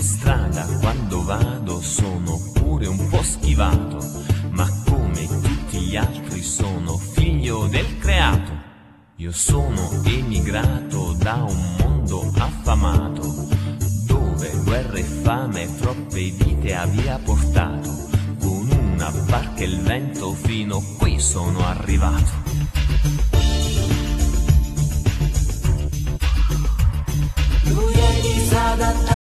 strada quando vado sono pure un po' schivato, ma come tutti gli altri sono figlio del creato. Io sono emigrato da un mondo affamato, dove guerra e fame troppe vite aveva portato. Con una barca e il vento fino qui sono arrivato. Lui è disadattato